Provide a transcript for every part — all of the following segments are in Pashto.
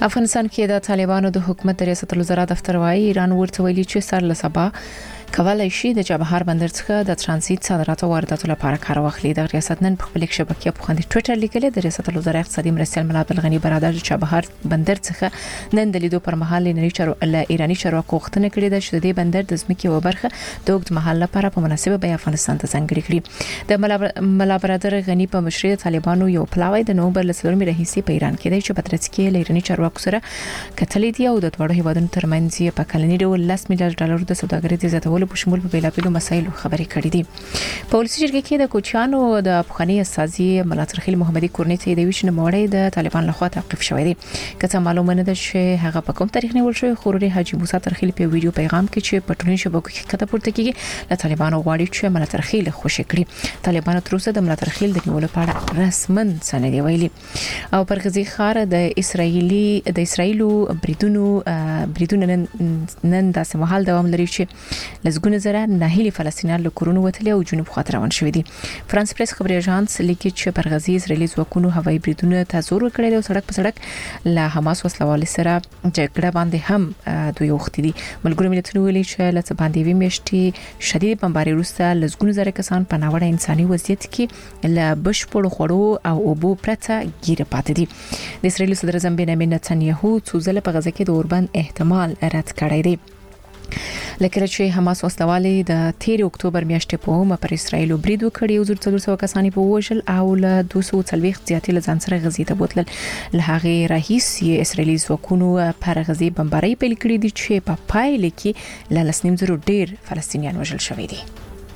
افغانستان کې د طالبانو د حکومت د ریاست الوزرا دفتر وايي ایران ورته ویلي چې سر له سبا کولای شي د چابهار بندر څخه د ترانزیت صادراتو او وارداتو لپاره کار واخلي. د ریاست نن په خپل شبکې په خوندي ټوئیټر لیکلي د ریاست الوزرا اقتصادي مرستیال ملا عبدالغنی برادر د چابهار بندر څخه نن د لیدو پر مهال ایرانی چارواکو غوښتنه کړې ده چې د بندر د ځمکې او برخه د اوږد مهال لپاره په مناسبه بیه افغانستان ته ځانګړي کړي. د ملا برادر غنی په مشرۍ طالبانو یو پلاوی د نومبر ل 4 راهیسې په ایران کې دی چې په ترڅ کې ایرانی چارواکو سره کتلې دي او د دوه هیوادونو ترمنځ په کلنی ډول $10 میلیارډ د سوداګرۍ د زیاتولو په شمول په بیلابېلو مسایلو خبرې کړې دي. په ولسی جرګې کې د کوچیانو د افغاني استاذي ملا ترخیل محمدي کورنۍ ته د ویشن موړې د طالبان لخوا توقيف شوې دي. کته معلومه نه ده چې هغه په کوم تاریخ نیول شوی. خوري حاجی موسی ترخیل په ویډیو پیغام کې چې په ټولنیزو شبکو کې کته پورته کیږي له طالبانو غواړي چې ملا ترخیل خوشی کړي. طالبان تر اوسه د ملا ترخیل د نیولو په اړه رسمن څه نه دی ویلي. او پر غزي خار د اسرایلو بریدونو نن داسې مهال دوام لري چې لزګونه زره ناهیلي فلسطینیان له کورونو وتلي او جنوب خواته روان شوي دي. فرانس پریس خبري اژانس لیکي چې پر غزي اسرایلي ځواکونو هوایي بریدونه ته زور ورکړی او سړک په سړک له حماس وسلوال سره جګړه باندې هم دوی وختي دي. ملګرو ملتونو ویلي چې لڅ باندې وی میشتي شدید بمباري وروسته لزګونه زره کسان په ناوړه انساني وضعیت کې له بشپړ خوړو او اوبو پرته ګیره پاتې دي. د اسرایل صدر اعظم بنیامین نتنیاهو څو ځله په غزه کې د اوربند احتمال رد کړی دی. لکه چې حماس وسلوالې د 13 اکتوبر میاشتې په اومه پر اسرایل برید وکړي او 400 کسان په وژل او له 240 زیاتې لزان سره غزې ته بوتل. له هغه راهیسې اسرایلي ځواکونو پر غزې بمباري پیل کړې دي چې په پایله کې له 2.5 ډیر فلسطینیان وژل شوي دي.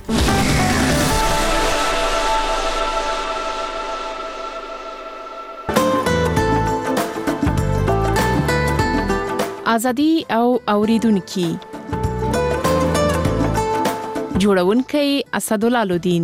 ازادي او اوریدونکو جوړونکي اسدالله لودین.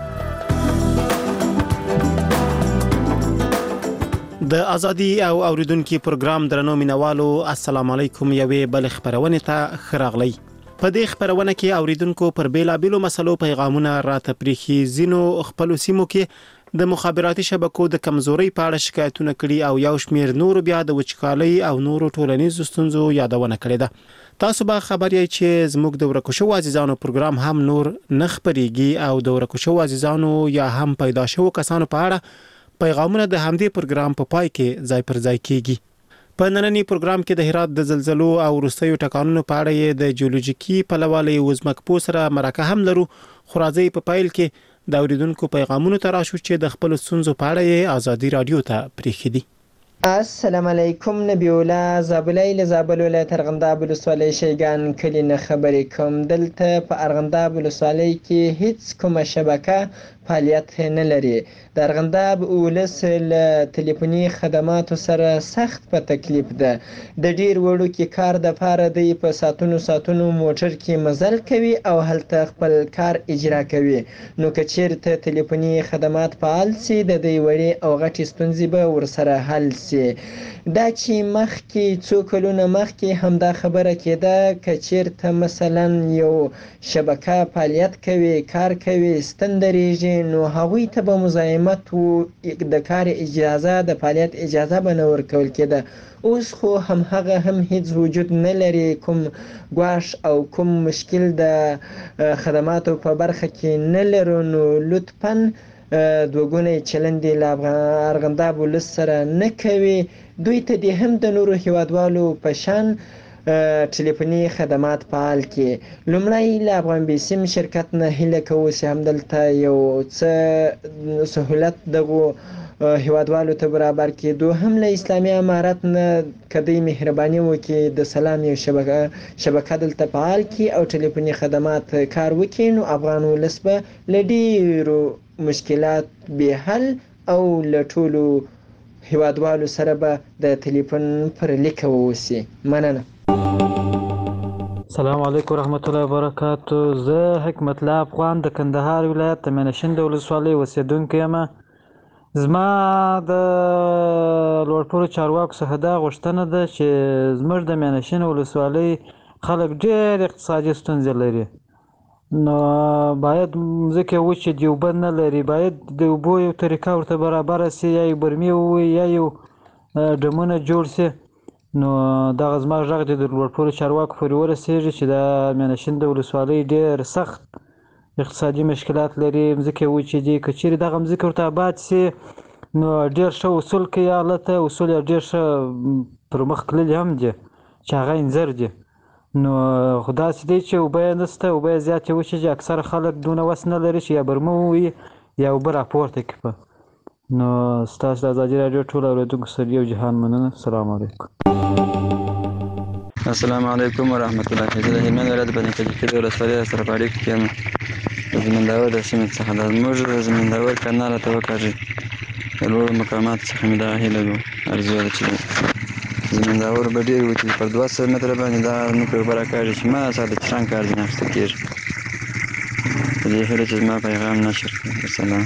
د ازادي او اوریدونکو پروګرام درنو مینوالو السلام علیکم. یوې بل خبرونه ته خراغلی. په دې خبرونه کې اوریدونکو پر بیلابیلو مسلو پیغامونه راته پریخي. زینو خپل سیمو کې د مخابراتي شبکو د کمزوري په اړه شکایتونه کړي او یو شمیر نور بیا د وچکالۍ او نورو ټولنیزو ستونزو یادونه کړې ده. تاسو به خبر یې چې زموږ د ورکوشو عزیزانو پروګرام هم نور نخبريږي او د ورکوشو عزیزانو یا هم پیدا شوو کسانو په اړه پیغامونه د همدې پروګرام په پای کې ځای پر ځای کیږي. په نننی پروګرام کې د هرات د زلزلو او وروستیو ټکانونو په اړه یې د جیولوژیکي پلوالي وزمکپو سره مرکه هم لرو. خو راځي په پایل کې د اوریدونکو پیغامونو ته راشو چې د خپل ستونزو په اړه یې ازادي رادیو ته پریښي دي. السلام علیکم. نبی الله زابلای لزابلو له ترغنداب ولسوالۍ شیګان کلی نه خبرې کوم. دلته په ارغنداب ولسوالۍ کې هیڅ کومه شبکه فعالیت نه لري. د ارغنداب ولس له ټلیفوني خدماتو سره سخت په تکلیف ده. د ډیر وړو کې کار د پاره دی په ساتونو موټر کې مزل کوي او هلته خپل کار اجرا کوي. نو که چیرته ټلیفوني خدمات فعال سي د دې وړي او غټي ستونزې به ورسره حل سي. دا چې مخکې څو کلونه مخکې هم دا خبره کېده که چیرته مثلا یو شبکه فعالیت کوي کار کوي ستندریږي نو هغوی ته به مزاحمت د کار اجازه د فعالیت اجازه به نه ورکول کېده. اوس خو هم هغه هم هیڅ وجود نه لري. کوم ګواښ او کوم مشکل د خدماتو په برخه کې نه لرو. نو لطفاً دوګونی چلندې له ارغنداب ولس سره نه کوي. دوی ته د هم د نورو هیوادوالو په شان ټلیفوني خدمات فعال کړي. لومړی له افغان بیسیم شرکت نه هیله کوو چې همدلته یو څه سهولت دغو هیوادوالو ته برابر کړي. دوهم له اسلامي امارت نه کدی مهرباني وکړي د سلام یو شبکه دلته فعال کړي او ټلیفوني خدمات کار وکړي. نو افغان ولس به له ډیرو مشکلات به حل او له ټولو هیوادوالو سره به د ټلیفون پر لیک ووسی. مننه. السلام علیکم ورحمت الله وبرکاتو. زه حکمت الله افغان د کندهار ولایت د مینشند ولسوالۍ اوسیدونکی یم. زما د لوړپوړو چارواکو څخه دا غوښتنه ده چې زموږ د مینشند ولسوالۍ خلک ډېر اقتصادي ستونزې لري. نو باید ځکه وچې د اوبه نه لري باید د اوبو یو طریقه ورته برابره سي یا یو برمې ووي یا یو ډمونه جوړ سي نو دغه زما غږ دې د لوړپوړو چارواکو پورې ورسېږي چې د میانشین د ولسوالۍ ډېر سخت اقتصادي مشکلات لري، مځکې وچې دي. که چیرې دغه مځکې ورته آباد سي نو ډېر ښه اصول کوي هلته، اصول یې ډېر ښه پر مخ تللي هم دي چې هغه انځر دي. نو خو داسې دی چې اوبه یې نشته، اوبه یې زیاتې وچې دي. اکثره خلک دونه وس نه لري چې یا برمه ووهي یا اوبه راپورته کړي په. نو ستاسو د ازادي راډیو ټولو اورېدونکو سره یو جهان مننه. السلام علیکم. السلام علیکم ورحمت الله. زه د هلمند ولایت بني کجکي د ولسوالۍ سره په اړیکه کې یم. د زمینداور د سیمې څخه د زموږ د زمینداور کانال راته وکاږي. د لوړو مقاماتو څخه مې دغه هیله ده، ارزو ده چې زمینداور به ډېر وي چې پر 200 متره باندې دا نوکې اوبه راکاږي چې ما سره د چشان کار ځینې اخیستل کېږي. په دې هیله چې زما پیغام نشر کړي. السلام.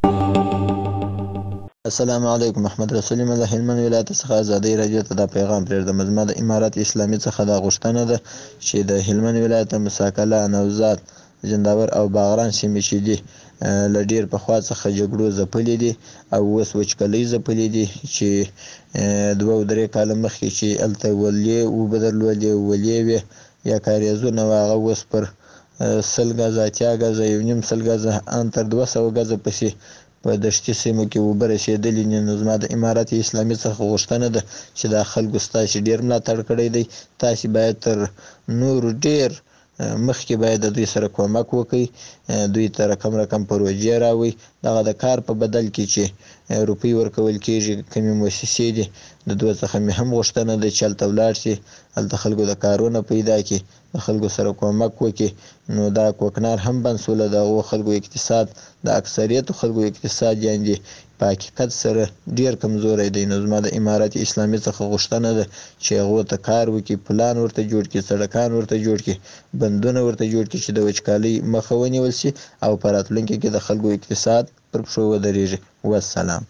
السلام علیکم. محمد رسول یم د هلمند ولایت څخه ازادي راډیو ته دا پیغام پرېږدم. زما د امارت اسلامي څخه دا غوښتنه ده چې د هلمند ولایت مساکله، نوزاد، زنداور او باغران سیمې چې دي له ډېر پخوا څخه جګړو ځپلې دي او اوس وچکالۍ ځپلې دي، چې 2-3 کاله مخکې چې هلته ولې اوبه درلودې، ولې وې یا کاریزونه وه، هغه اوس پر 100 ګزه، 80 ګزه، 1.5 ګزه ان تر 200 ګزه پسې په دشتي سیمو کې اوبه رسېدلي دي. نو زما د امارت اسلامي څخه غوښتنه ده چې دا خلکو ستاسې ډېر ملاتړ کړی دی، تاسې باید تر نورو ډېر مخکې باید د دوی سره کومک وکړئ، دوی ته رقم پروژې راوړئ. دغه د کار په بدل کې چې روپۍ ورکول کېږي کومې مؤسسې دي، د دوی څخه مې هم غوښتنه ده چې هلته ولاړ شي، هلته خلکو د کارونه پیدا کړي، د خلکو سره کومک وکړي. نو دا کوکنار هم بند سوله، د هغو خلکو اقتصاد، د اکثریتو خلکو اقتصاد یعنې په حقیقت سره ډېر کمزوری دی. نو زما د امارت اسلامي څخه غوښتنه ده چې هغو ته کار وکړي، پلان ورته جوړ کړي، سړکان ورته جوړ کړي، بندونه ورته جوړ کړي چې د وچکالۍ مخه ونیول شي او په راتلونکي کې د خلکو اقتصاد پر پښو ودرېږي. والسلام.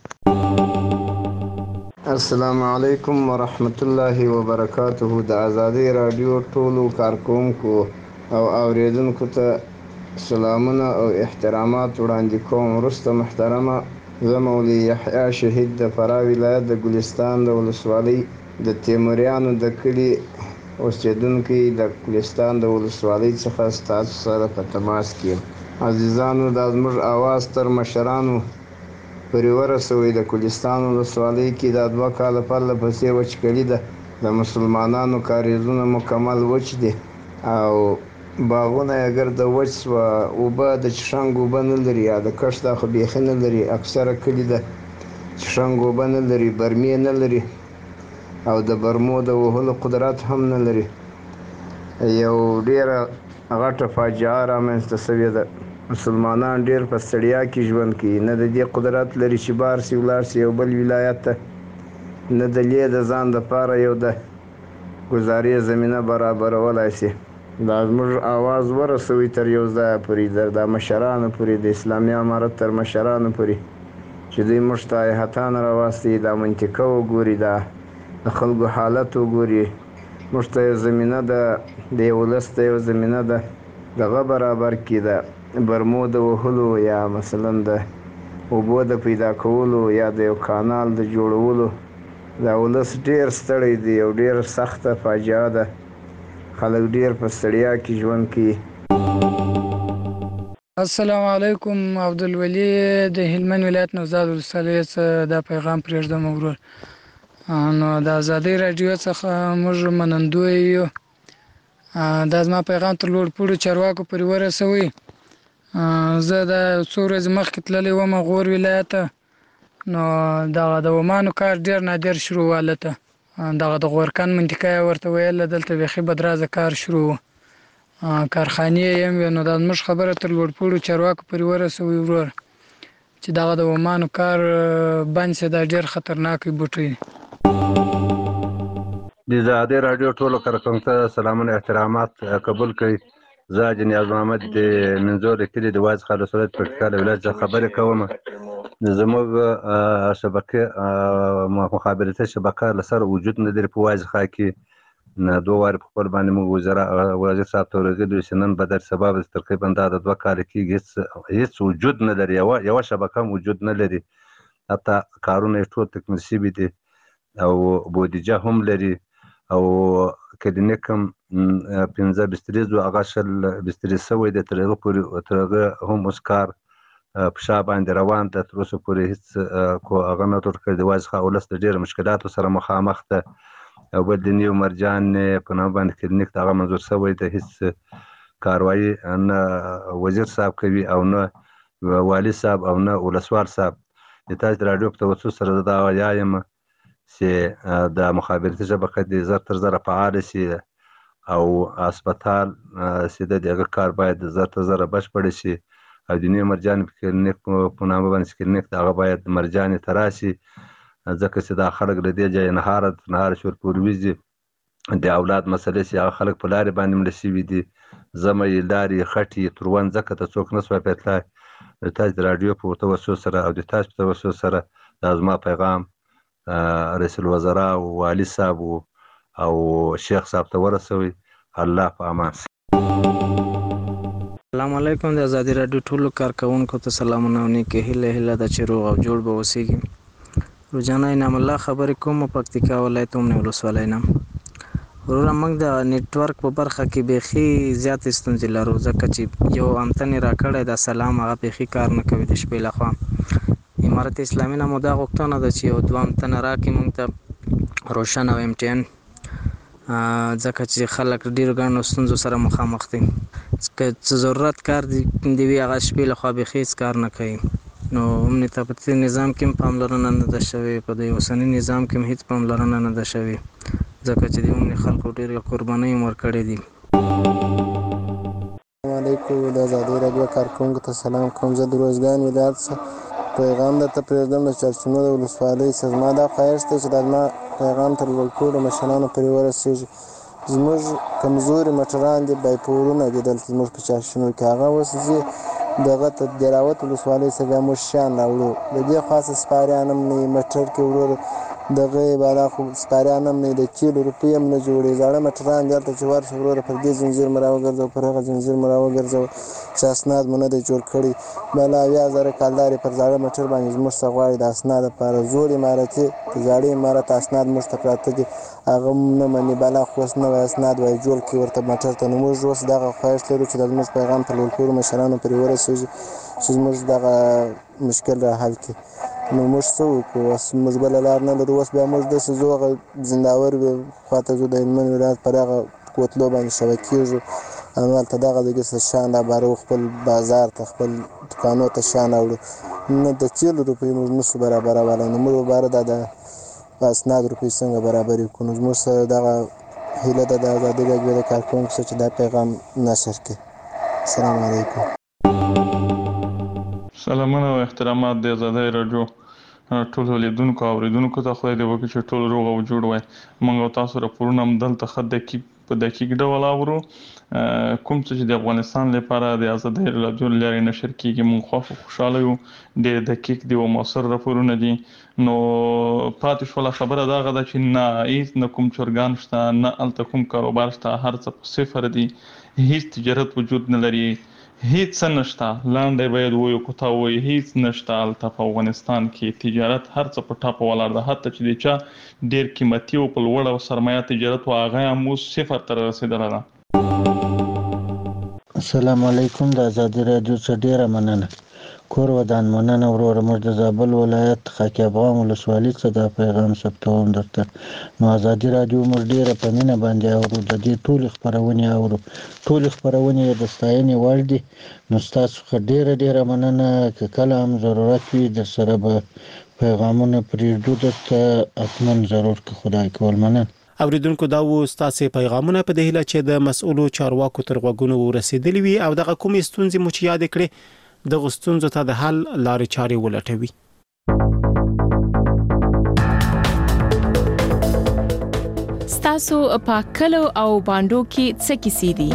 السلام علیکم ورحمت الله وبرکاته. د ازادي راډیو ټولو کارکوونکو او اوریدونکو ته سلامونه او احترامات وړاندې کوم. وروسته محترمه، زه مولوي یحیی شهید د فراه ولایت د ګلستان د ولسوالۍ د تیموریانو د کلي اوسېدونکی د ګلستان د ولسوالۍ څخه ستاسو سره په تماس کې یم. عزیزانو، دا زموږ اواز تر مشرانو پورې ورسوئ. د ګلستان ولسوالۍ کې دا 2 کاله پرله پسې وچکالي ده. د مسلمانانو کاریزونه مکمل وچ دي او باغونه یې ګرده وچ سوه. اوبه د چشنګ اوبه نه لري، یا د کښت خو بیخي نه لري. اکثره کلي د چشنګ اوبه نه لري، برمې نه لري او د برمو د وهلو قدرت هم نه لري. یو ډېره غټه فاجعه رامنځته سوې ده. مسلمانان ډېر په ستړیا کې ژوند کوي، نه د دې قدرت لري چې بار سي ولاړ سي یو بل ولایت ته، نه د لې د ځان دپاره یو د ګزارې زمینه برابرولای سي. دا زموږ اواز ورسوي تر یو ځایه پورې، د مشرانو پورې، د اسلامي امارت تر مشرانو پورې، چې دوی موږ ته هیحتان راواستوي، دا منطقه وګوري، دا د خلکو حالت وګوري، موږ ته یو زمینه د یو ولس ته یو زمینه ده دغه برابر کړي، د برمو د وهلو یا مثلا د اوبو د پیدا کولو یا د یو کانال د جوړولو. دا ولس ډېر ستړی دی، یو ډېر سخته فاجعه ده. خلک ډېر په ستړیا کې ژوند کوي. السلام علیکم. عبدالولي د هلمند ولایت نوزاد ولسوالۍ څخه دا پیغام پرېږدم ورور. نو د ازادۍ راډیو څخه موږ منندوی یو. دا زما پیغام تر لوړپوړو چارواکو پورې ورسوئ. زه د څو ورځې مخکې تللی وم غور ولایت ته. نو دغه د ومانو کار ډېر نادر شروع و هلته. دغه د غورکن منطقه یې ورته ویله، دلته بیخي بدرازه کار شروع و، کارخانې یې هم وې. نو دا زموږ خبره تر لوړپوړو چارواکو پورې ورسوئ ورور چې دغه د ومانو کار بند شي. دا ډېر خطرناک بوټی. د ازادۍ راډیو ټولو کارکوونکو ته سلامونه احترامات قبول کړئ. زه حاجي نیاز محمد د منظور د کلي د واز خالص ولایت پکتیکا ولایت څخه خبرې کوم. زموږ شبکه مخابراتي شبکه له سره وجود نه لري په واز ښار کې. 2 وارې په خپل باندې موږ وزیر صاحب ته ورغلي چې نن به در سبا به تقریبا دا د 2 کاله کېږي هېڅ وجود نه لري، یوه شبکه هم وجود نه لري. حتی کارونه یې ټول تکمیل شوي دي او بودیجه هم لري او کلینیک هم 15 بستریز و هغه 20 بسترې شوی دی. تر هغه هم اوس کار په شا باندې روان ده. تر اوسه پورې هېڅ هغه نه ټوټ کړی دی. واځخه ولس د ډېرو مشکلاتو سره مخامخ ده او بل د نیو مرجان په نامه باندې کلینیک هغه منظور شوی دی. هېڅ کاروایي نه وزیر صاحب کوي او نه والي صاحب او نه ولسوال صاحب. د تاسو د راډیو په توسط سره زه دا وایم چې د مخابراتي شبکه دې زر تر زره فعاله شي او هسپتال چې د هغه کار باید زر تر زره بشپړ شي او د نیو مرجان کلینیک په نامه باندې کلینیک هغه باید مرجانې ته راشي، ځکه چې دا خلک له دې ځایه نهاره شور پورې وځي. د اولاد مسلې چې هغه خلک په لارې باندې مړه شوي دي، زمۍ لارې خټې تروند، ځکه ته څوک نه سوای پیتلی. د تاسو د راډیو په توسط سره او د تاسو په توسط سره دا زما پیغام رئیس الوزرا او والي صاحب او شیخ صاحب ته ورسوي. الله په امان. السلام علیکم. د ازادي راډیو ټولو کارکونکو ته سلامونه او نیکې هیله ده چې روغ او جوړ به اوسیږي. روزانه انعام الله خبرې کوم پکتیکا ولایت اومنه ولسوالۍ نه. وروره موږ د نیټورک په برخه کې بیخي زیاتې ستونزې لرو، ځکه چې یو انتنې راکړی د سلام هغه بیخي کار نه کوي د شپې لخوا. امارت اسلامي نه مو دا غوښتنه ده چې یو دوه انتنه راکړي موږ ته روشن او MTN، ځکه چې خلک ډېرو ګڼو ستونزو سره مخامخ دي. که څه ضرورت کار دی وي هغه شپې لخوا بیخي هېڅ کار نه کوي. نو امنیت په نظام کې هم پاملرنه نه ده شوې، په دې اوسني نظام کې هم هېڅ پاملرنه نه ده شوې، ځکه چې د امني خلکو ډېرې قربانۍ هم ورکړې دي. السلام علیکم. د ازادي راډیو کارکونکو ته سلام کوم. زه د روزګان ولایت څخه پیغام درته پرېږدم د چارچونو د ولسوالۍ څخه. زما دا خواهش دی چې دا زما پیغام تر ټولو مشرانو پورې ورسېږي. زموږ کمزوري موټران دي، بایپورونه دي دلته زموږ په چارچونو کې. هغه اوس ځي دغه ته دراوت ولسوالۍ څخه بیا موږ شیان راوړو. د دې خاصه سپاریان هم نه وي موټر کې ورور دغه بالا خو سپاریان هم نه وي، د کیلو روپۍ هم نه جوړي. زاړه موټران دي هلته چې ورشه وروره پر دې زنځیر مو راوګرځوه، پر هغه زنځیر مو راوګرځوه چې اسناد مو نه دی جوړ کړی. بالا 80,000 کالدارې پر زاړه موټر باندې زموږ څخه غواړي د اسناد لپاره. زوړ امارتي د زاړه امارت اسناد موږ ته پراته دي، هغه نه مني. بالا خو اوس نوی اسناد وایي جوړ کړي ورته موټر ته. نو موږ اوس دغه خواهش لرو چې د زموږ پیغام پر ټولو مشرانو پورې ورسېږي چې زموږ دغه مشکل را حل کړي. نو موږ څه وکړو؟ اوس موږ بله لار نه لرو. اوس بیا موږ داسې ځو هغه زنداور خواته ځو، د هلمند ولایت پر هغه کوتلو باندې شوه کېږو، همالته دغه ځای څه شیان رابارو، خپل بازار ته خپل دوکانو ته شیان راوړو. نه د کیلو روپۍ موږ نشو برابرولی. نو موږ باره دا د اسناد روپۍ څنګه برابرې کړو؟ نو زموږ سره دغه هیله ده د ازادي راډیو د کارکونکو سره چې دا پیغام نشر کړي. السلام علیکم. سلامونه او احترامات د ازادي راډیو ټولو لیدونکو او اوریدونکو ته. خدای دې وکړي چې ټول روغ او جوړ وای. موږ او تاسو راپورونه هم دلته ښه په دقیق ډول اورو. کوم څه چې د افغانستان لپاره د ازادي راډیو له لارې نشر کیږي موږ خوشاله یو. ډېر دقیق دي او موثر راپورونه دي. نو پاتې شوله خبره دغه ده چې نه هېڅ نه کوم چرګان شته، نه هلته کوم کاروبار شته، هر څه په صفر دي، هېڅ تجارت وجود نه لري، هیڅ نشته. لاندې باید وایو کوتا وایي هیڅ نشته هلته په افغانستان کې. تجارت هر څه په ټاپه ولاړ ده، حتی چې د چا ډېر قیمتي او په لوړه سرمایه تجارت و هغه هم اوس صفر ته رسېدلی ده. السلام علیکم. د ازادي راډیو څخه ډېره مننه. کور ودان مننه وروره. موږ د زابل ولایت خاک افغان ولسوالۍ څخه دا پیغام ثبتوم درته. نو ازادي راډیو موږ ډېره په مینه باندې اورو. د دې ټولې خپرونې اورو. ټولې خپرونې د ستاینې وړ دي. نو ستاسو څخه ډېره مننه. که کله هم ضرورت وي درسره به پیغامونه پرېږدو درته، حتما ضرور که خدای کول. مننه. اوریدونکو دا و ستاسو پیغامونه په دې هیله چې د مسؤلو چارواکو تر غوږونو ورسېدلي وي او دغه کومې ستونزې مو چې یاد کړې دغه ستونزو ته د حل لارې چارې ولټوي. ستاسو په کلو او باندو کې څه کیسې دي؟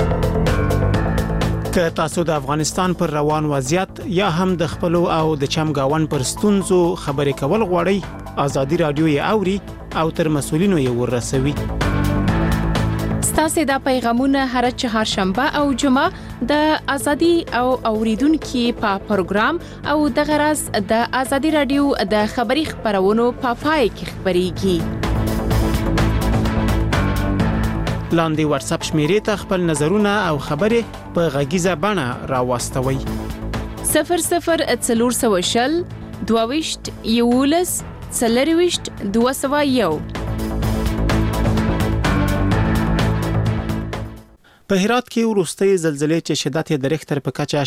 که تاسو د افغانستان پر روان وضعیت یا هم د خپلو او د چمګاون پر ستونزو خبرې کول غواړئ، ازادي راډیو یې اوري او تر مسؤلینو یې ورسوي. ستاسو د پیغامونه هر چهارشنبه او جمعه د ازادي او اوریدونکو په پروګرام او د غرض د ازادي راډیو د خبري خبرونو په پای کې خبريږي. لاندې واتس اپ شمیرې ته خپل نظرونه او خبرې په غږیزه بڼه راوستوي. 00 22 11 201. په هرات کې وروستۍ زلزلې چې شدت یې د ریختر په کچه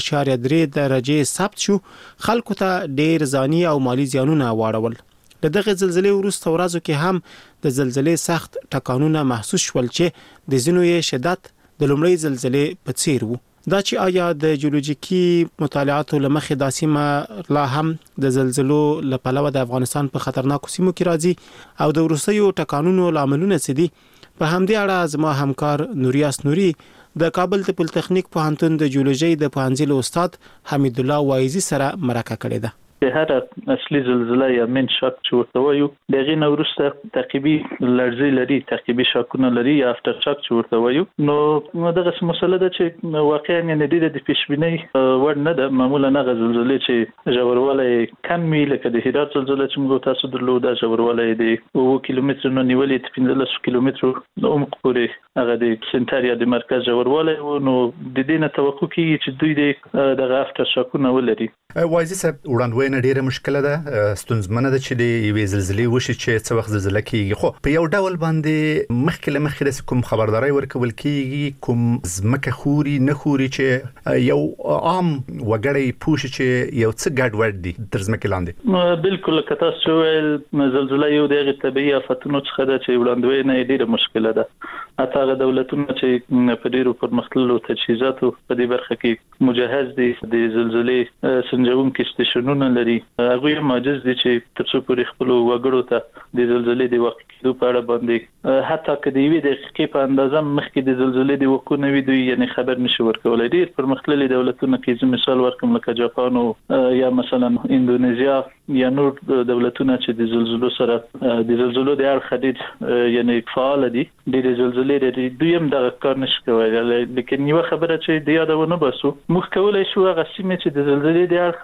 6.3 درجه ثبت شو، خلکو ته ډېر ځاني او مالی زیانونه واړول. د دغه زلزلې وروسته ورځو کې هم د زلزلې سخت ټکانونه محسوس شول چې د ځینو یې شدت د لومړۍ زلزلې په څیر وو. دا چې آیا د جیولوژیکي مطالعاتو لمخې دا سیمه لا هم د زلزلو لپاره د افغانستان په خطرناکو سیمو کې راځي او د وروستیو ټکانونو لاملونه څه دي، په همدې اړه زما همکار نوریاس نوري د کابل د پولیټیکنیک پوهنتون د جیولوژي د پوهنځي استاد حمید الله وایزي سره مرکه کړې ده. هر اصلي زلزله یا من شاک چې ورته وایو دغه نورسته تعقیبي لړزې لري، تعقیبي شاکونه لري یا افتر شاک چې ورته وایو. نو دغه مسله ده چې واقعا نه د پیشبینۍ ور نه ده. معمولا هغه زلزلې چې ژوروالی کم وي لکه د هرات زلزله چې موږ تاسو درلوده ژوروالی د 2 کیلومتر نه نیولې 15 کیلومتر عمق پورې هغه د سنټر یا د مرکز ژوروالی و. نو د دې نه توقع کیږي چې دوی دغه افتر شاکونه ولري. وایزي صاحب وړاندوینه ډیره مشکله ده، ستونزمنه ده چې د یوې زلزلې وشي چې څه وخت زلزله کیږي، خو په یو ډول باندې مخکې د کوم خبرداري ورکول کیږي، کوم ځمکه خوري نه خوري چې یو عام وګړی پوښي چې یو څه ګډوډ دي تر ځمکې لاندې. بالکل که تاسو ویل زلزله یو دغه طبيعي آفتونو څخه ده چې وړاندوینه ډیره مشکله ده. حتی هغه دولتونه چې په ډیرو پرمختللو تجهیزاتو په دې برخه کې مجهز دي د زلزلې سنجونکي سټیشنونه لري، هغه معجز دي چې ترڅو پورې خپل وګړو ته د زلزلې د وخت کېدو په اړه باندې حتی که د یوې دقیقې په اندازه مخکې د زلزلې د وقوع نه وي دوی یعنی خبر نشي ورکولای. ډیر پرمختللي دولتونه کې مثال ورکوم لکه جاپان یا مثلا اندونیزیا یا نور دولتونه چې د زلزلو سره د زلزلو د اړخ ډیر یعنی فعال دي، د زلزلې لري، دوی هم دغه کار نشي کولای. لیکن یو خبره چې د یادونه باسو موږ کولای شو هغه سیمه چې د زلزلې د اړخ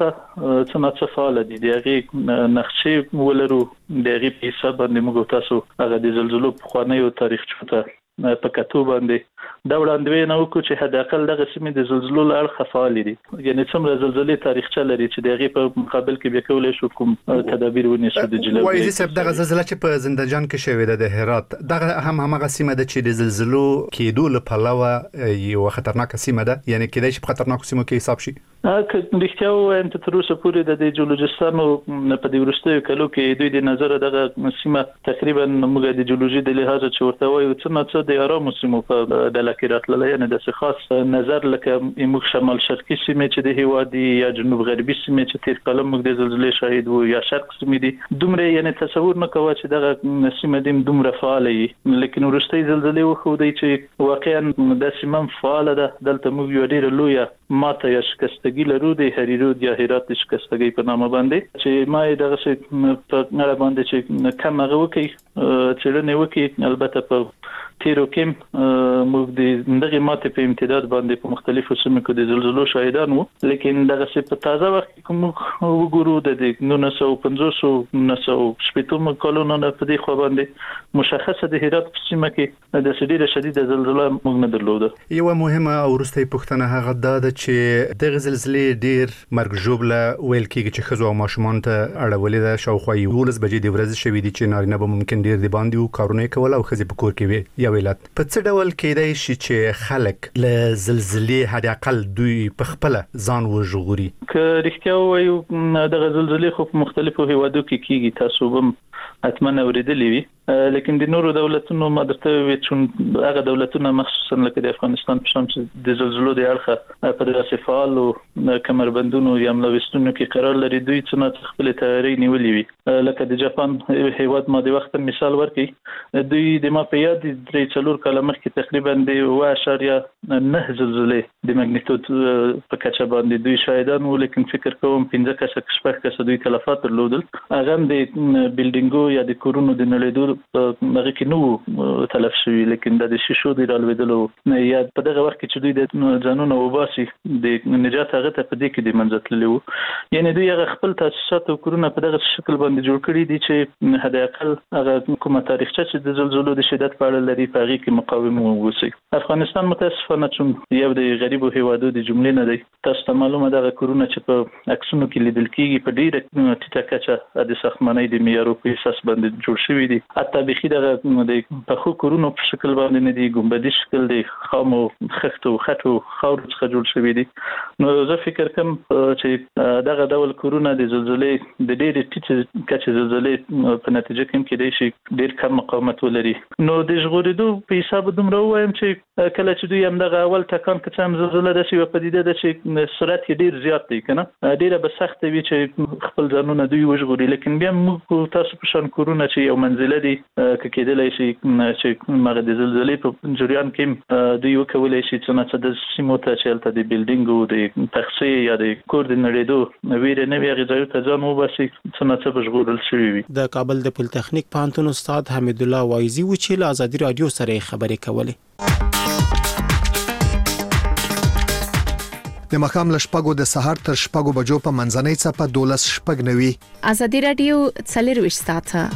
څه فعال دي دغه نقشې ولرو، دغه په حساب باندې موږ تاسو هغه د زلزلو په خوانیو تاریخ چوته په کتو باندې دا وړاندوینه وکړو چې حد اقل دغه سیمې د زلزلو لړخ فعال دي، یعنی څومره زلزلې تاریخچه لري چې دغه په مقابل کې به کولای شو کوم تدابیر ونیسو د جلوه. وایي چې دغه زلزلہ چې په زندهجان کې شوې ده د هرات دغه همغه سیمه ده چې د زلزلو کېدو لپاره یو خطرناک سیمه ده، یعنی کېدای شي په خطرناکو سیمو کې حساب شي. رښتیا وایم ته تر اوسه پورې د جیولوژیستانو په دې وروستیو کلو کې دوی د نظر دغه سیمه تقریبا موږ د جیولوژي د لحاظ چې ورته وایو څه د آرام سیمو په ډله کې راتللی، یعنی د خاص نظر لکه موږ شمال شرقي سیمه چې د هیواد یا جنوب غربي سیمه چې تیر کال موږ د زلزلې شاهد وو یا شرق سیمه دي دومره یعنی تصور نه کوي چې دغه سیمه دیم دومره فعال وي. لیکن وروستي زلزلې وخو دی چې واقعا د سیمه فعال ده. دلته موږ یو ډیر لوی ماته یا شکستګي لرو د هریرود یا هرات شکستګي په نامه باندې چې ما دغه څه په نړۍ باندې چې کم هغه وکي چې نه وکي. البته په تیرو کې موږ د دغه ماته په امتداد باندې په مختلفو سیمو کې د زلزلو شاهدان وو، لیکن دغه څه په تازه وخت کې موږ وګورو د 1950 کلونو نه په دې خو باندې مشخصه د هرات په سیمه کې د ډیره شدیده زلزلہ موږ نه درلوده. یو مهمه او وروستۍ پوښتنه هغه ده چې دغه زلزلې ډیر مرګ ژوبله ویل کېږي چې ښځو او ماشومان ته اړولې ده. شاوخوا 11 بجې د ورځې شوې دي چې نارینه به ممکن ډیر دی باندې او کارونه کول او ښځې په کور کې وي. یا ویلات په څه ډول کېدای شي چې خلک له زلزلې حد اقل دوی په خپل ځان وژغوري؟ که رښتیا وایو دغه زلزلې خو په مختلفو هیوادو کې کېږي، تاسو هم حتما اوریدلې وي، لیکن د نورو دولتونو مدرته وي چې هغه دولتونه مخصوصا لکه د افغانستان په شان چې د زلزلو د اړخه په دغه فعال او کمربندونو یا ملوستونو کې قرار لري، دوی څنګه خپل تیاری نیولې وي. لکه د جاپان هیواد ما د وخت مثال ورکړي، دوی د ما په یاد 3-4 کال مخکې تقریبا د 1.9 زلزلې د ماګنیټود په کچه باندې دوی شاهدان وو، لیکن فکر کوم 15 کسه دوی تلفات درلودل. هغه د بلډینګو یا د کورونو د نړیدو هغه کې نو تلف شوی لیکن د شیشو دی رالویدلو نه یا په دغه وخت کې چې دوی د ځانونه وباسي د نجات هغه ته په دې کې د منځتللی وو یعنی دوی هغه خپل تاسیسات او کورونه په دغه شکل باندې جوړ کړي دي چې حد اقل هغه کومه تاریخچه چې د زلزلو د شدت په اړه لري په هغه کې مقاومه ووسی. افغانستان متاسفانه چې یو د غریبو هیوادو د جملې نه دی. تاسو ته معلومه ده کورونه چې په عکسونو کې لیدل کېږي په ډیره ټیټه کچه د ساختمانۍ د معیارو په اساس باندې جوړ شوی دي. حتی بخي دغه د پخو کورونو په شکل باندې نه دي ګمبدي شکل دی خامو خښتو خټو خاور څخه جوړ شوی دي. نو زه فکر کوم چې دغه ډول کورونه د زلزلې د ډیره ټیټه کچه زلزلې په نتیجه کې دی چې ډیر کم مقاومت ولري. نو د ژغورېدو په حساب دومره وایم چې کله چې دوی هم دغه اول ټکان کې هم زلزله د شي په دې د چې سرعت ډیر زیات دی کنه ډیره به سخت وي چې خپل ځانونه دوی وژغوري لیکن بیا موږ تاسو په شان کورونه چې یو منزله دي کېدلای شي چې مغه د زلزلې په جریان کې دوی وکولای شي چې د سیمو ته چلته د بلډینګو د تخصیص یا د کور د نړیدو ویره نه وی غځایو ته ځان وباسي چې بژغورل شوی وي. د کابل د پولیټیکنیک پوهنتون استاد حمید الله وایزي و چې له ازادي رادیو سره خبرې کولې. د مخام لشپګو د سحر تر شپګو بجو په منځنۍ څپه 12 شپګ نوي. ازادي رادیو څلرويش ساعته.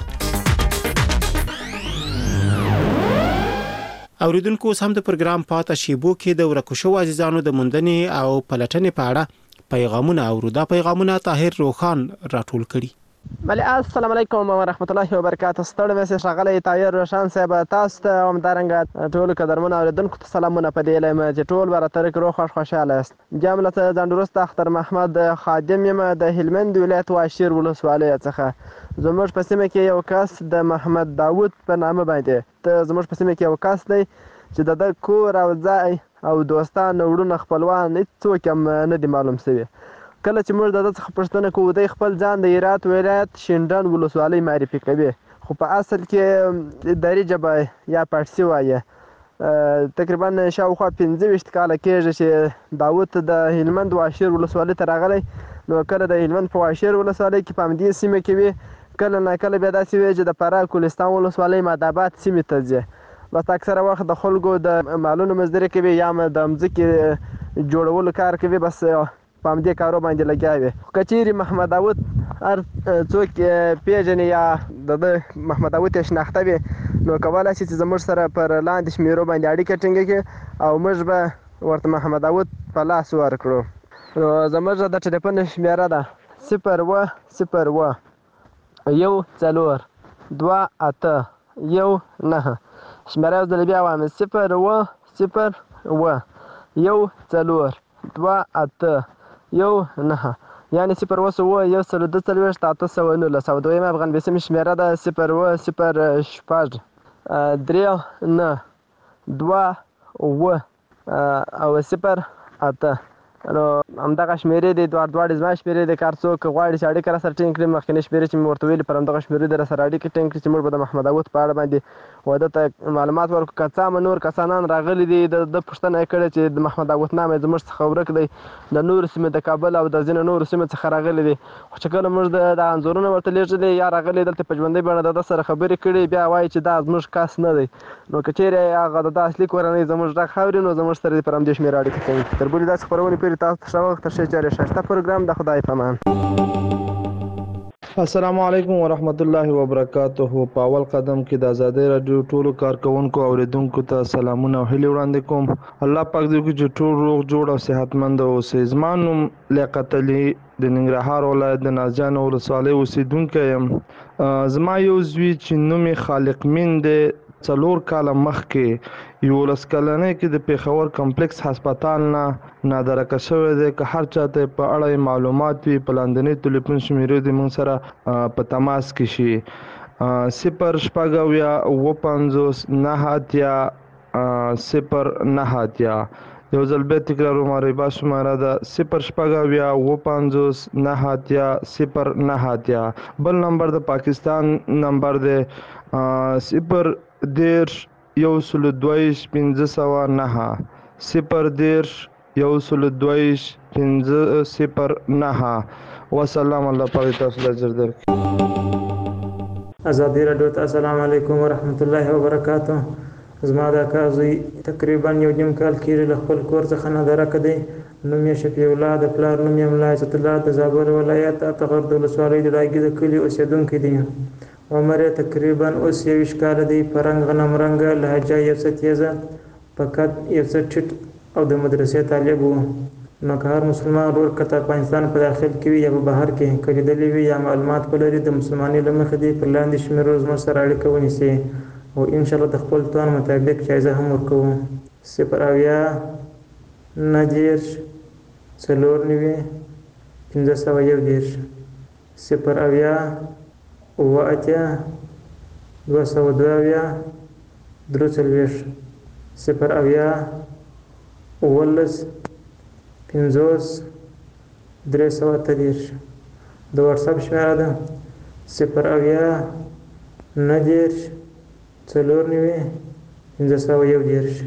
اوریدونکو سم د پروګرام پاتې شیبو کې د ورکوشو عزیزانو د مندنې او پلټنې په اړه پیغامونه اورودا پیغامونه طاهر روخان راټول کړي. بله السلام علیکم ورحمت الله وبرکاته. ستړي مې شغله طاهر روشان صاحب تاسو ته هم درنګ ټول قدرمن اوریدونکو ته سلامونه په دې لمه چې ټول ورته روغ خوشاله است. جامله ځندروست اختر محمد خادم یم د هلمند ولایت واشیر ولسوالۍ څخه. زموږ په سیمه کې یو کس د محمد داوود په نامه باندې ته زموږ په سیمه کې یو کس دی چې د کور او ځای او دوستان وړونه خپلوان هیڅوک هم نه دي معلوم شوي. کله چې موږ د دې څخه پوښتنه کوو دی خپل ځان د هرات ولایت شینډن ولسوالۍ معرفي کوي خو په اصل کې دري ژبه یا پارسي وایي. تقریبا شاوخوا 25 کاله کېږي چې داوود د هلمند واشیر ولسوالۍ ته راغلی. نو کله د هلمند په واشیر ولسوالۍ کې په همدې سیمه کې وي کله نه کله بیا داسې وي چې د فراه کوهستان ولسوالۍ ماداباد سیمې ته ځي. بس اکثره وخت د خلکو د مالونو مزدوري کوي یا د مځکې جوړولو کار کوي بس په همدې کارو باندې لګیا وي. که چیرې محمد داوود هر څوک پیژني یا د محمد داوود یې شناخته وي نو کولی شي چې زموږ سره پر لاندې شمیرو باندې اړیکه ټینګه کړي او موږ به ورته محمد داوود په لاس ورکړو. نو زموږ د ټلیفون شمیره ده 010 1 4 2 8 1 9. شمیره اوس دلې بیا وایم 010 1 4 2 8 1 یعنی 0 1 1 819 او دویم افغان بیسیم شمیره ده 0 شپږ 3 9 2 او 0 8. نو همدغه شمیرې دي دواړه زما شمیرې د کار څوک غواړي چې اړیکه راسره ټینګ کړي مخکینۍ شمیرې چې مې ورته ویلي پر همدغه شمیرې د راسره اړیکه ټینګ کړي چې موږ به د محمد داوود په اړه باندې واده ته معلومات ورکړو. که څه هم نور کسانان راغلي دي د پوښتنه یې کړې چې د محمد داوود نام یې زموږ څخه ورک دی د نورو سیمې د کابل او د ځینو نورو سیمو څخه راغلي دي خو چې کله موږ د انځورونه ورته لیږلي یا راغلي دلته په ژوندۍ بڼه د ده سره خبرې کړي بیا وایي چې دا زموږ کس نه دی. نو که چیرې هغه د ده اصلي کورنۍ زموږ غږ اوري نو زموږ سره پر همدې شمېره اړیکه ټینګ کړي. تر بلې داسې خپرونې پورې تاسو ته ښه وخت تر ښې چارې ښایسته پروګرام د خدای په امان. السلام علیکم ورحمت الله وبرکاته. په اول قدم کې د ازادۍ رادیو ټولو کارکونکو اوریدونکو ته سلامونه او هیلې وړاندې کوم. الله پاک دې وکړي چې ټول روغ جوړ او صحتمند اوسئ. زما نوم لیاقت علي د ننګرهار ولایت د نازجان ولسوالۍ اوسیدونکی یم. زما یو زوی چې نوم یې خالق مین دی 4 کاله مخکې 11 کلنۍ کې د پېښور کمپلیکس هسپتال نه نادرکه شوی دی. که هر چاته په اړه معلومات وي په لاندنۍ ټلیفون شمیرې دې موږ سره په تماس کې شي 0 9 0 یو ځل بیا تکراروم ربا شماره ده 0 9 بل نمبر د پاکستان نمبر دی 0 10 122 509 0 10 122 509. وسلام الله پاک تاسو ته اجر درکړي. ازادي رادیو ته السلام علیکم ورحمت الله وبرکاتہ. زما د کازوی تقریبا یو نیم کال کېږي له خپل کور څخه نظر کړی. نوم یې شفیع الله، د پلار نوم یې ملا عزت الله، د زابل ولایت اتغر د ولسوالۍ د لاګي د کلي اوسېدونکی دی. عمر یې تقریبا اوس 21 کاله دی. په رنګ غنم رنګه، لهجه یو څه تیزه، په قد یو څه ټیټ او د مدرسې طالب و. نو که هر مسلمان ورور که افغانستان په داخل کې وي یا په بهر کې که لیدلی وي یا معلومات ولري، د مسلمانۍ له مخې دې پر لاندې شمیرو زموږ سره اړیکه ونیسي او انشاءالله د خپل توان مطابق جایزه هم ورکوو. 0 90 4 501 0 د واتساپ شمیره ده 0 90 4 501.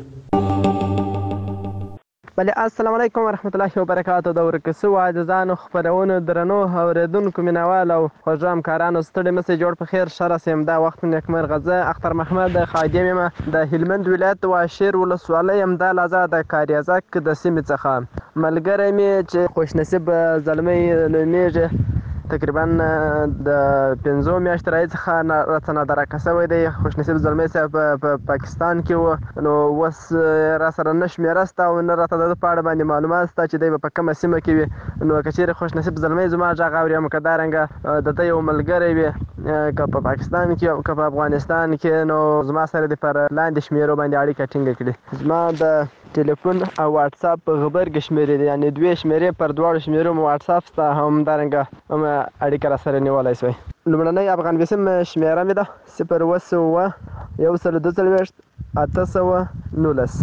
بله السلام علیکم ورحمت الله وبرکاتہ. د ورکسو عاجزانو خپرونو درنو اوریدونکو مینوال او خوږو همکارانو ستړي مسئ جوړ په خیر ښه راسئ. دا وخت نیکمرغه. زه اختر محمد خادم یم د هلمند ولایت واشیر ولسوالۍ همدا لحظه د کاریزک د سیمې څخه. ملګری مې چې خوشنصیب زلمی نومیږي تقریبا د 5 میاشتې راهیسې ښه راته نادرکه شوی دی. خوشنصیب زلمی صاحب په پاکستان کې و، نو اوس را سره نه شمېره شته او نه راته د ده په اړه باندې معلومات شته چې دی به په کومه سیمه کې وي. نو که چېرې خوشنصیب زلمی زما غږ اوري هم که دارنګه د ده یو ملګری وي که په پاکستان کې او که په افغانستان کې، نو زما سره دې پر لاندې شمېرو باندې اړیکه ټینګه کړي. زما د ټلیفون او واتساپ غبرګې شمېرې دي، یعنې 2 شمېرې پر 2 شمېرو مو واتساپ شته، همدارنګه هم اړیکه را سره نیولی شوی. لومړنۍ افغان وسیم شمېره مې ده 0 142 819.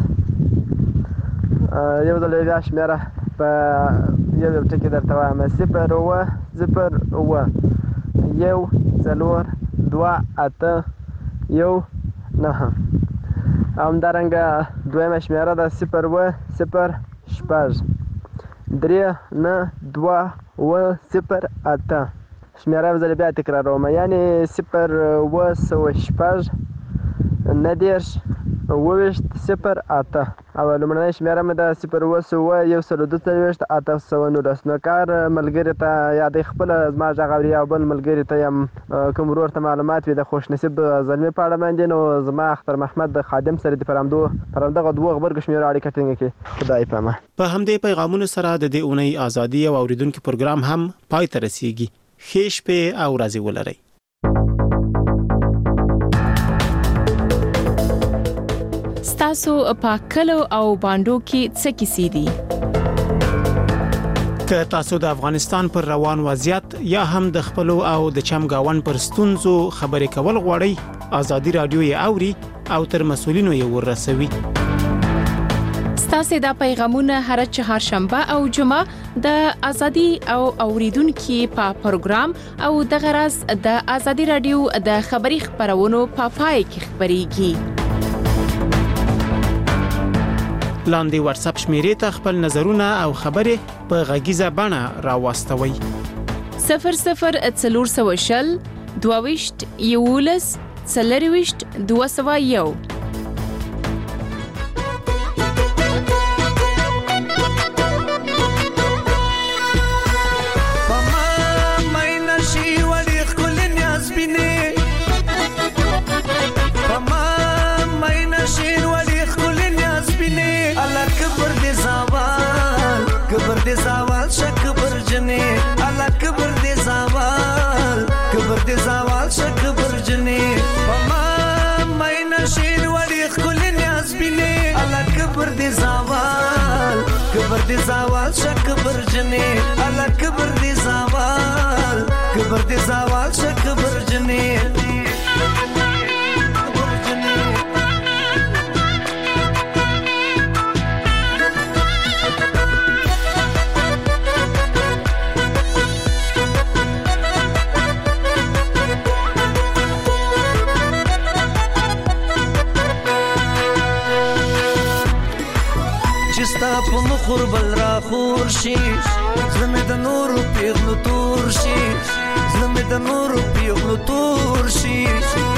یو ځل بیا شمېره په یو ټکي درته وایم 0 0 1 4 2 8 1 9. همدارنګه دویمه شمېره ده 0 0 6 3 9 2 0 8. شمېره یو ځل بیا تکراروم، یعنې 0 6 90 0 8. او لومړنۍ شمېره مې ده 0 142 819. نو کار ملګري ته یا د خپله زما غږ اوري او بل ملګري ته یم کوم ورور ته معلومات وي د خوشنصیب زلمي په اړه باندې، نو زما اختر محمد خادم سره دې پر همدغه 2 غبرګو شمېرو اړیکه ټینګه کړي. خدای په امان. په همدې پیغامونو سره د دې اونۍ ازادي او اوریدونکو پروګرام هم پای ته رسیږي. ښې شپې او ورځې ولرئ. ستاسو په کلو او باندو کې څه کیسې دي؟ که تاسو د افغانستان پر روان وضعیت یا هم د خپل او د چمګاون پر ستونزو خبرې کول غواړئ، ازادي رادیو یې اوري او تر مسولینو یې ورسوي. ستاسو دا پیغامونه هر چهارشنبه او جمعه د ازادي او اوریدونکو په پروګرام او د غرض د ازادي رادیو د خبري خبرونو په پای کې خبريږي. لاندې واتساپ شمیرې ته خپل نظرونه او خبرې په غږیزه بڼه راوستوئ. 00 22 11 40 201. کبر دی زوال شک برجنی الا کبر دی زوال شک برجنی. په مخور بل را خور شي زمه د نور پیغلو تور شي زمې د نورو پیغلو تور شي